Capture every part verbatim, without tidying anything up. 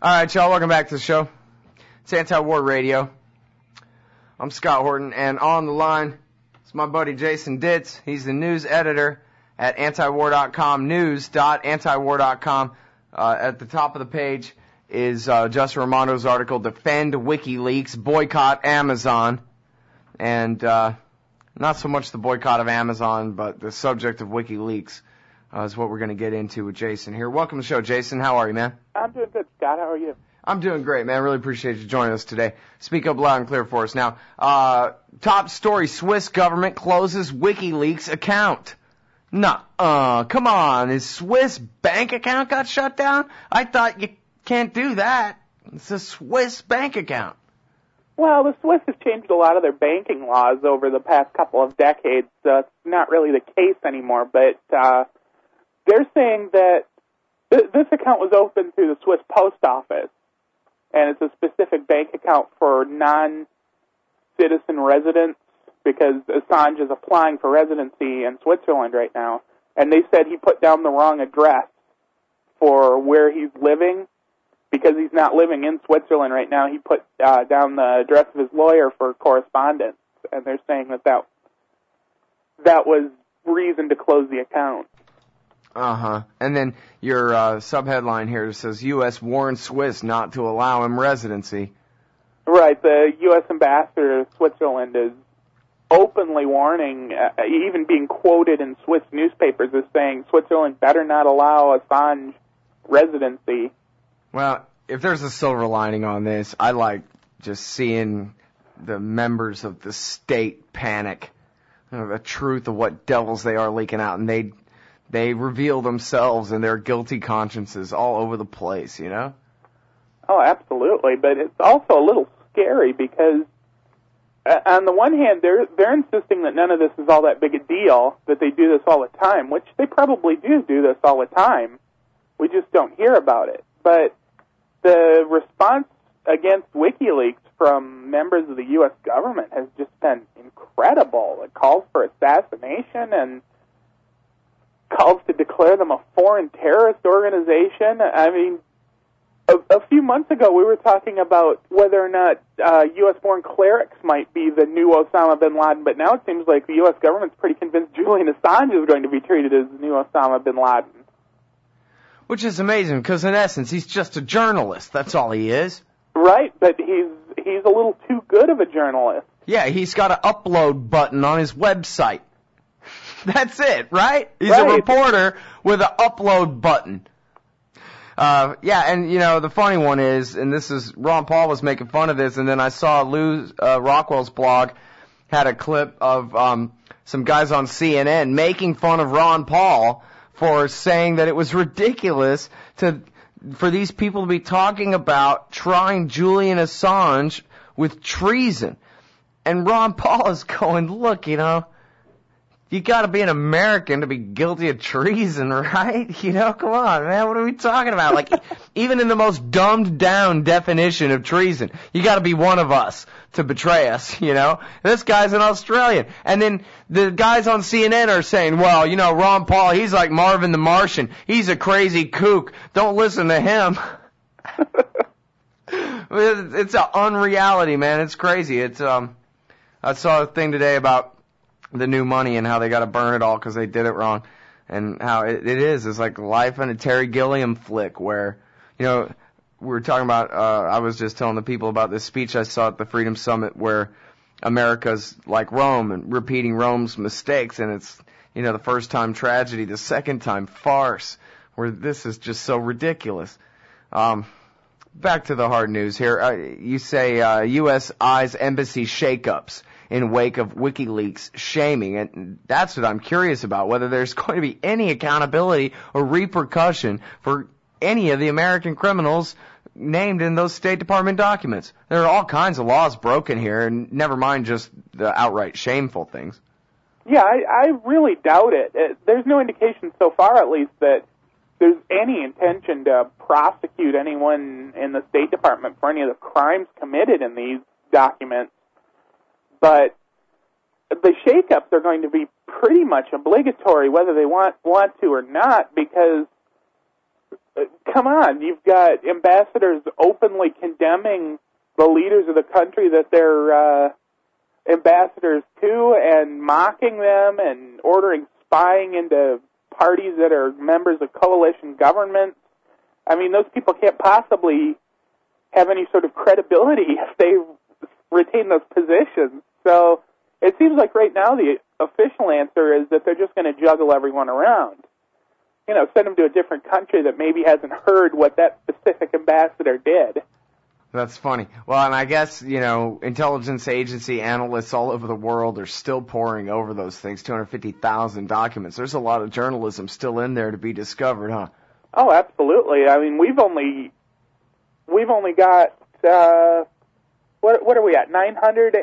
All right, y'all, welcome back to the show. It's Anti-War Radio. I'm Scott Horton, and on the line is my buddy Jason Ditz. He's the news editor at antiwar dot com, news dot antiwar dot com. Uh, at the top of the page is uh, Justin Raimondo's article, Defend WikiLeaks, Boycott Amazon. And uh, not so much the boycott of Amazon, but the subject of WikiLeaks uh, is what we're going to get into with Jason here. Welcome to the show, Jason. How are you, man? I'm doing good, Scott. How are you? I'm doing great, man. Really appreciate you joining us today. Speak up loud and clear for us. Now, uh, top story, Swiss government closes WikiLeaks account. Nuh-uh, come on. His Swiss bank account got shut down? I thought you can't do that. It's a Swiss bank account. Well, the Swiss have changed a lot of their banking laws over the past couple of decades, so it's not really the case anymore, but uh, they're saying that th- this account was opened through the Swiss post office, and it's a specific bank account for non-citizen residents, because Assange is applying for residency in Switzerland right now, and they said he put down the wrong address for where he's living. Because he's not living in Switzerland right now, he put uh, down the address of his lawyer for correspondence, and they're saying that that, that was reason to close the account. Uh-huh. And then your uh, subheadline here says, U S warns Swiss not to allow him residency. Right. The U S ambassador to Switzerland is openly warning, uh, even being quoted in Swiss newspapers as saying Switzerland better not allow Assange residency. Well, if there's a silver lining on this, I like just seeing the members of the state panic, you know, the truth of what devils they are leaking out, and they they reveal themselves and their guilty consciences all over the place, you know? Oh, absolutely, but it's also a little scary because uh, on the one hand, they're they're insisting that none of this is all that big a deal, that they do this all the time, which they probably do do this all the time. We just don't hear about it. But the response against WikiLeaks from members of the U S government has just been incredible. It calls for assassination and calls to declare them a foreign terrorist organization. I mean, a, a few months ago we were talking about whether or not uh, U S-born clerics might be the new Osama bin Laden, but now it seems like the U S government's pretty convinced Julian Assange is going to be treated as the new Osama bin Laden. Which is amazing, because in essence, he's just a journalist. That's all he is. Right, but he's he's a little too good of a journalist. Yeah, he's got an upload button on his website. That's it, right? He's right. a reporter with an upload button. Uh, yeah, and, you know, the funny one is, and this is, Ron Paul was making fun of this, and then I saw Lou uh, Rockwell's blog had a clip of um, some guys on C N N making fun of Ron Paul for saying that it was ridiculous to for these people to be talking about trying Julian Assange with treason. And Ron Paul is going, look, you know, you got to be an American to be guilty of treason, right? You know, come on, man, what are we talking about? Like, even in the most dumbed-down definition of treason, you got to be one of us to betray us, you know? This guy's an Australian. And then the guys on C N N are saying, well, you know, Ron Paul, he's like Marvin the Martian. He's a crazy kook. Don't listen to him. It's an unreality, man. It's crazy. It's um, I saw a thing today about the new money and how they got to burn it all because they did it wrong, and how it, it is. It's like life in a Terry Gilliam flick where, you know, we were talking about, uh, I was just telling the people about this speech I saw at the Freedom Summit where America's like Rome and repeating Rome's mistakes, and it's, you know, the first time tragedy, the second time farce, where this is just so ridiculous. Um, back to the hard news here. Uh, you say uh, U S eyes embassy shakeups in wake of WikiLeaks shaming, and that's what I'm curious about, whether there's going to be any accountability or repercussion for any of the American criminals named in those State Department documents. There are all kinds of laws broken here, and never mind just the outright shameful things. Yeah, I, I really doubt it. it. There's no indication so far, at least, that there's any intention to prosecute anyone in the State Department for any of the crimes committed in these documents. But the shakeups are going to be pretty much obligatory, whether they want want to or not, because come on, you've got ambassadors openly condemning the leaders of the country that they're uh, ambassadors to and mocking them and ordering spying into parties that are members of coalition governments. I mean, those people can't possibly have any sort of credibility if they retain those positions. So it seems like right now the official answer is that they're just going to juggle everyone around. You know, send them to a different country that maybe hasn't heard what that specific ambassador did. That's funny. Well, and I guess, you know, intelligence agency analysts all over the world are still poring over those things, two hundred fifty thousand documents. There's a lot of journalism still in there to be discovered, huh? Oh, absolutely. I mean, we've only we've only got, uh, what, what are we at, nine hundred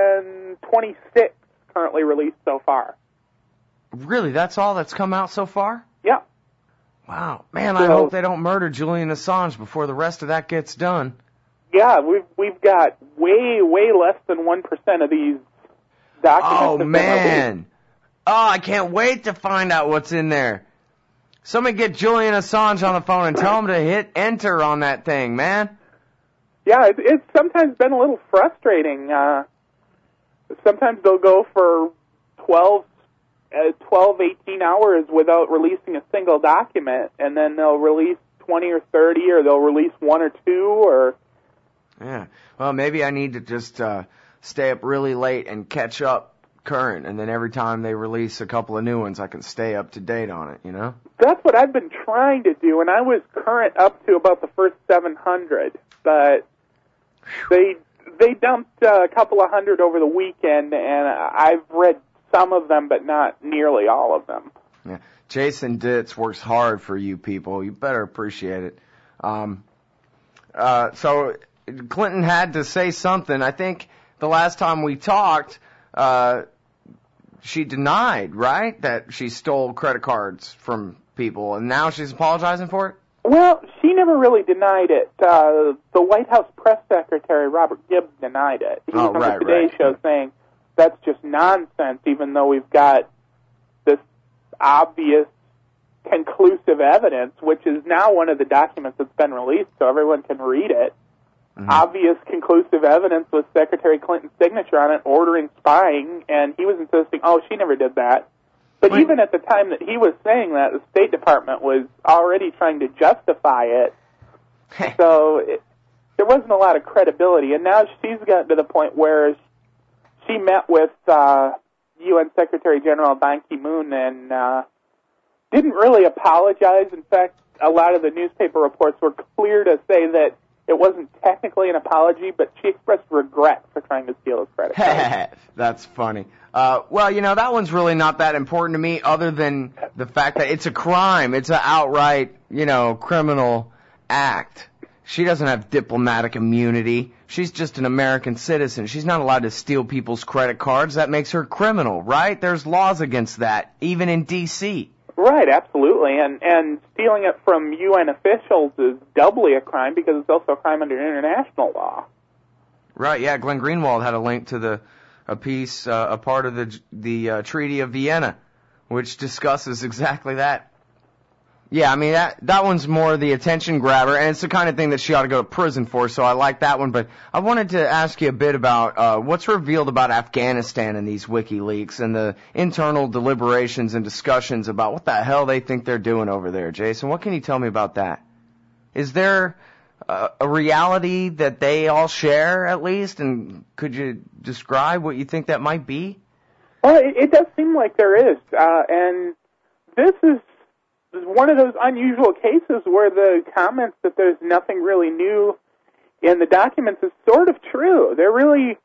twenty-six currently released so far. Really? That's all that's come out so far? Yeah. Wow. Man, I so, hope they don't murder Julian Assange before the rest of that gets done. Yeah, we've we've got way way less than one percent of these documents. Oh man! Oh, I can't wait to find out what's in there. Somebody get Julian Assange on the phone and tell him to hit enter on that thing, man. Yeah, it, it's sometimes been a little frustrating. Uh, sometimes they'll go for twelve, uh, twelve, eighteen hours without releasing a single document, and then they'll release twenty or thirty, or they'll release one or two, or. Yeah. Well, maybe I need to just uh, stay up really late and catch up current, and then every time they release a couple of new ones, I can stay up to date on it, you know? That's what I've been trying to do, and I was current up to about the first seven hundred, but they they dumped uh, a couple of hundred over the weekend, and I've read some of them, but not nearly all of them. Yeah. Jason Ditz works hard for you people. You better appreciate it. Um, uh, so... Clinton had to say something. I think the last time we talked, uh, she denied, right, that she stole credit cards from people, and now she's apologizing for it? Well, she never really denied it. Uh, the White House press secretary, Robert Gibbs, denied it. He was oh, on right, the Today right. Show saying that's just nonsense, even though we've got this obvious, conclusive evidence, which is now one of the documents that's been released so everyone can read it. Mm-hmm. Obvious, conclusive evidence with Secretary Clinton's signature on it, ordering spying, and he was insisting, oh, she never did that. But Wait. even at the time that he was saying that, the State Department was already trying to justify it. so it, there wasn't a lot of credibility. And now she's gotten to the point where she met with uh, U N Secretary General Ban Ki-moon and uh, didn't really apologize. In fact, a lot of the newspaper reports were clear to say that it wasn't technically an apology, but she expressed regret for trying to steal his credit card. That's funny. Uh, well, you know, that one's really not that important to me other than the fact that it's a crime. It's an outright, you know, criminal act. She doesn't have diplomatic immunity. She's just an American citizen. She's not allowed to steal people's credit cards. That makes her criminal, right? There's laws against that, even in D C Right, absolutely. And and stealing it from U N officials is doubly a crime because it's also a crime under international law. Right, yeah. Glenn Greenwald had a link to the a piece, uh, a part of the the uh, Treaty of Vienna, which discusses exactly that. Yeah, I mean, that that one's more the attention grabber, and it's the kind of thing that she ought to go to prison for, so I like that one. But I wanted to ask you a bit about uh, what's revealed about Afghanistan in these WikiLeaks and the internal deliberations and discussions about what the hell they think they're doing over there, Jason. What can you tell me about that? Is there uh, a reality that they all share, at least, and could you describe what you think that might be? Well, it, it does seem like there is, uh, and this is one of those unusual cases where the comments that there's nothing really new in the documents is sort of true. They're really,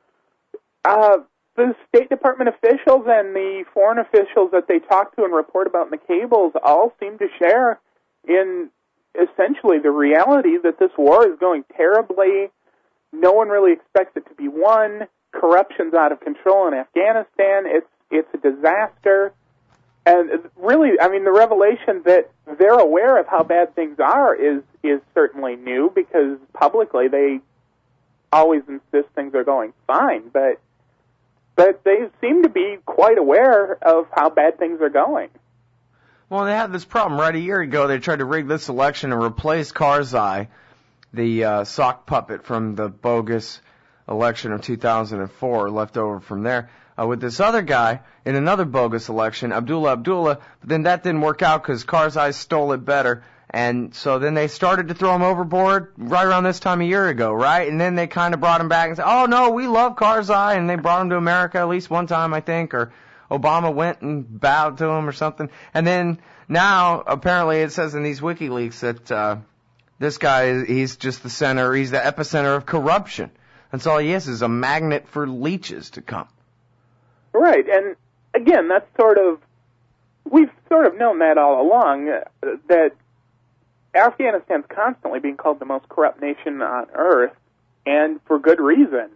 uh, the State Department officials and the foreign officials that they talk to and report about in the cables all seem to share in essentially the reality that this war is going terribly. No one really expects it to be won. Corruption's out of control in Afghanistan. It's, it's a disaster. And really, I mean, the revelation that they're aware of how bad things are is is certainly new because publicly they always insist things are going fine, but but they seem to be quite aware of how bad things are going. Well, they had this problem right a year ago. They tried to rig this election and replace Karzai, the uh, sock puppet from the bogus election of two thousand four, left over from there, uh, with this other guy in another bogus election, Abdullah Abdullah. But then that didn't work out because Karzai stole it better. And so then they started to throw him overboard right around this time a year ago, right? And then they kind of brought him back and said, oh, no, we love Karzai. And they brought him to America at least one time, I think, or Obama went and bowed to him or something. And then now, apparently, it says in these WikiLeaks that uh, this guy, he's just the center, he's the epicenter of corruption. That's all he is, is a magnet for leeches to come. Right, and again, that's sort of, we've sort of known that all along, uh, that Afghanistan's constantly being called the most corrupt nation on earth, and for good reason.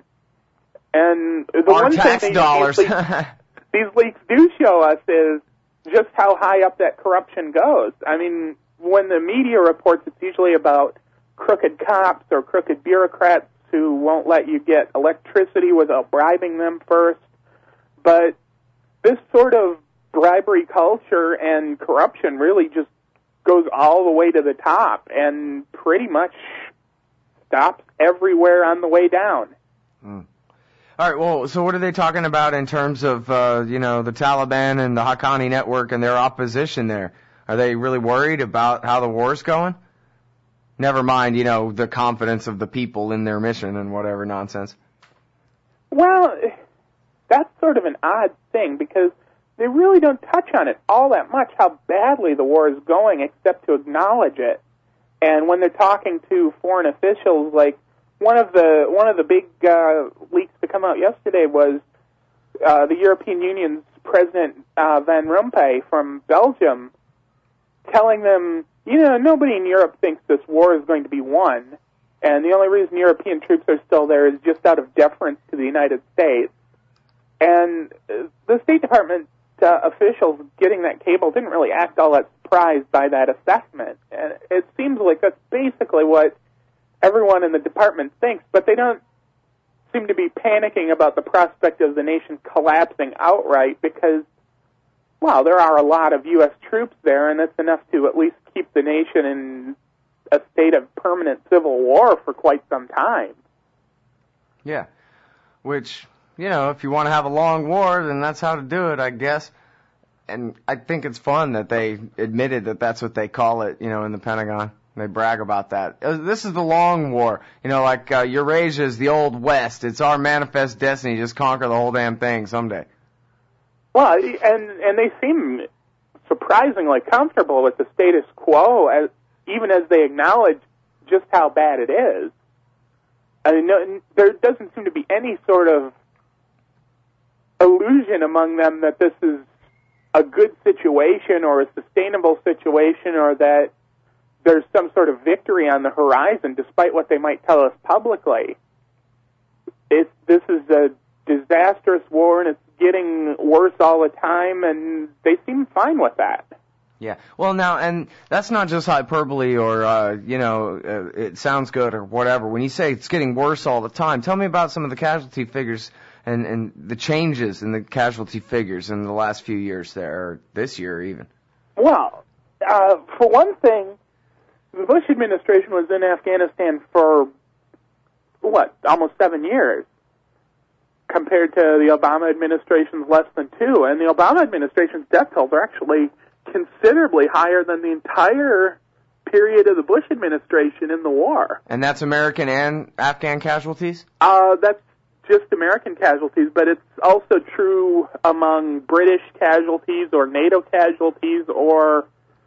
And the Our one tax thing dollars. These leaks, these leaks do show us is just how high up that corruption goes. I mean, when the media reports, it's usually about crooked cops or crooked bureaucrats who won't let you get electricity without bribing them first. But this sort of bribery culture and corruption really just goes all the way to the top and pretty much stops everywhere on the way down. Mm. All right, well, so what are they talking about in terms of, uh, you know, the Taliban and the Haqqani network and their opposition there? Are they really worried about how the war's going? Never mind, you know, the confidence of the people in their mission and whatever nonsense. Well, that's sort of an odd thing because they really don't touch on it all that much, how badly the war is going, except to acknowledge it. And when they're talking to foreign officials, like one of the one of the big uh, leaks to come out yesterday was uh, the European Union's President uh, Van Rompuy from Belgium telling them, you know, nobody in Europe thinks this war is going to be won, and the only reason European troops are still there is just out of deference to the United States. And the State Department uh, officials getting that cable didn't really act all that surprised by that assessment. And it seems like that's basically what everyone in the department thinks, but they don't seem to be panicking about the prospect of the nation collapsing outright because, well, there are a lot of U S troops there, and that's enough to at least keep the nation in a state of permanent civil war for quite some time. Yeah, which, you know, if you want to have a long war, then that's how to do it, I guess. And I think it's fun that they admitted that that's what they call it, you know, in the Pentagon. They brag about that. This is the long war. You know, like uh, Eurasia is the old West. It's our manifest destiny. Just conquer the whole damn thing someday. Well, and and they seem surprisingly comfortable with the status quo, as, even as they acknowledge just how bad it is. I mean, no, there doesn't seem to be any sort of illusion among them that this is a good situation or a sustainable situation or that there's some sort of victory on the horizon, despite what they might tell us publicly. It's, this is a disastrous war, and it's getting worse all the time, and they seem fine with that. Yeah. Well, now, and that's not just hyperbole or, uh, you know, uh, it sounds good or whatever. When you say it's getting worse all the time, tell me about some of the casualty figures and, and the changes in the casualty figures in the last few years there, or this year even. Well, uh, for one thing, the Bush administration was in Afghanistan for, what, almost seven years, compared to the Obama administration's less than two. And the Obama administration's death tolls are actually considerably higher than the entire period of the Bush administration in the war. And that's American and Afghan casualties? Uh, that's just American casualties, but it's also true among British casualties or NATO casualties or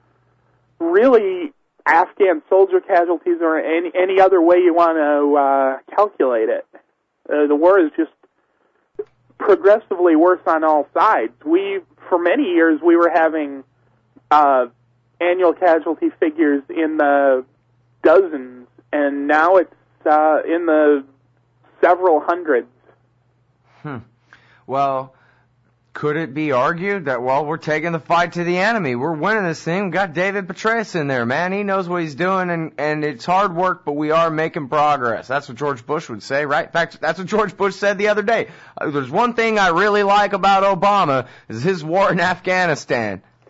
really Afghan soldier casualties or any, any other way you want to uh, calculate it. Uh, the war is just progressively worse on all sides. We, for many years, we were having uh, annual casualty figures in the dozens, and now it's uh, in the several hundreds. Hmm. Well, could it be argued that, well, we're taking the fight to the enemy. We're winning this thing. We've got David Petraeus in there, man. He knows what he's doing, and, and it's hard work, but we are making progress. That's what George Bush would say, right? In fact, that's what George Bush said the other day. Uh, there's one thing I really like about Obama is his war in Afghanistan.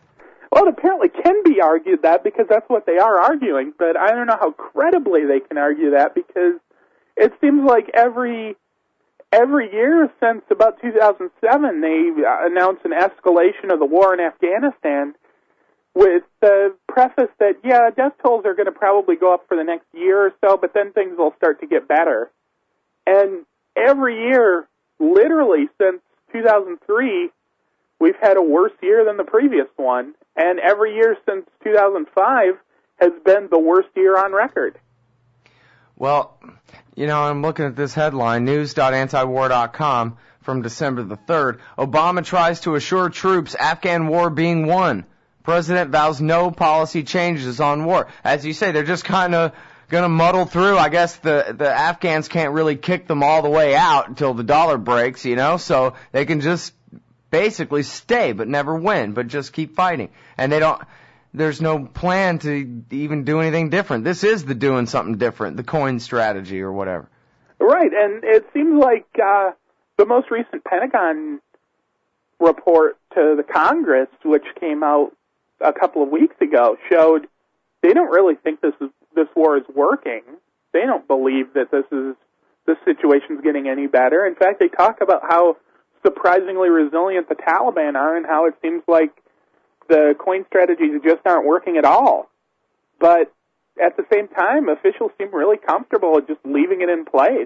Well, it apparently can be argued that because that's what they are arguing, but I don't know how credibly they can argue that because it seems like every every year since about two thousand seven they announced an escalation of the war in Afghanistan with the preface that, yeah, death tolls are going to probably go up for the next year or so, but then things will start to get better. And every year, literally since two thousand three, we've had a worse year than the previous one, and every year since two thousand five has been the worst year on record. Well, you know, I'm looking at this headline, news dot anti war dot com from December the third. Obama tries to assure troops Afghan war being won. President vows no policy changes on war. As you say, they're just kind of going to muddle through. I guess the, the Afghans can't really kick them all the way out until the dollar breaks, you know, so they can just basically stay but never win, but just keep fighting. And they don't, there's no plan to even do anything different. This is the doing something different, the coin strategy or whatever. Right, and it seems like uh, the most recent Pentagon report to the Congress, which came out a couple of weeks ago, showed they don't really think this is this war is working. They don't believe that this is this situation's getting any better. In fact, they talk about how surprisingly resilient the Taliban are and how it seems like the coin strategies just aren't working at all. But at the same time, officials seem really comfortable with just leaving it in place.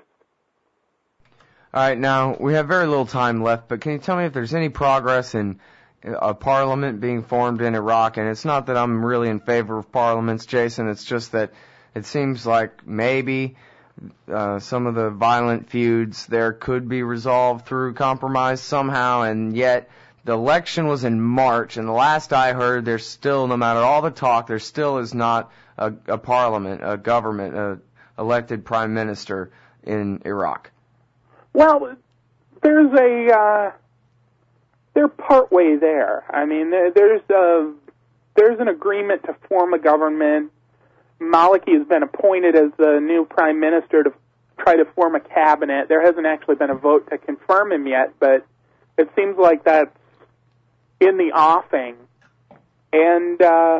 All right, now, we have very little time left, but can you tell me if there's any progress in a parliament being formed in Iraq? And it's not that I'm really in favor of parliaments, Jason. It's just that it seems like maybe uh, some of the violent feuds there could be resolved through compromise somehow, and yet the election was in March, and the last I heard, there's still, no matter all the talk, there still is not a, a parliament, a government, a elected prime minister in Iraq. Well, there's a... Uh They're partway there. I mean, there's a, there's an agreement to form a government. Maliki has been appointed as the new prime minister to try to form a cabinet. There hasn't actually been a vote to confirm him yet, but it seems like that's in the offing. And uh,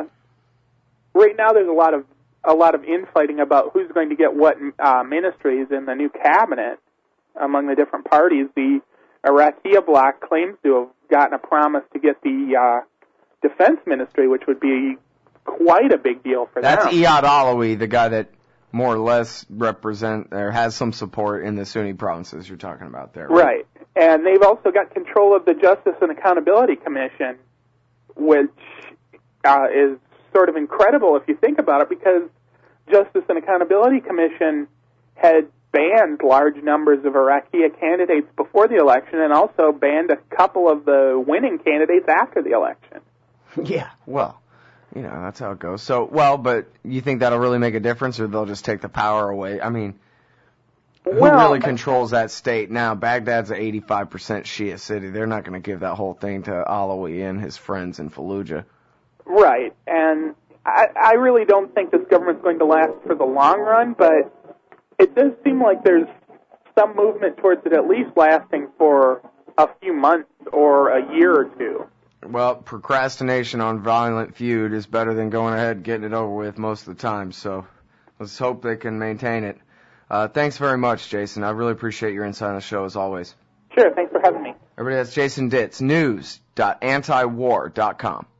right now, there's a lot of a lot of infighting about who's going to get what uh, ministries in the new cabinet among the different parties. The Iraqi bloc claims to have gotten a promise to get the uh, defense ministry, which would be quite a big deal for That's them. Iyad Alawi, the guy that more or less represent or has some support in the Sunni provinces you're talking about there. Right? Right. And they've also got control of the Justice and Accountability Commission, which uh, is sort of incredible if you think about it, because Justice and Accountability Commission had banned large numbers of Iraqi candidates before the election and also banned a couple of the winning candidates after the election. Yeah, well, you know, that's how it goes. So, well, but you think that'll really make a difference, or they'll just take the power away? I mean, who well, really controls that state now? Baghdad's an eighty-five percent Shia city. They're not going to give that whole thing to Alawi and his friends in Fallujah. Right, and I, I really don't think this government's going to last for the long run, but it does seem like there's some movement towards it at least lasting for a few months or a year or two. Well, procrastination on violent feud is better than going ahead and getting it over with most of the time, so let's hope they can maintain it. Uh, thanks very much, Jason. I really appreciate your insight on the show, as always. Sure, thanks for having me. Everybody, that's Jason Ditz, news dot anti war dot com.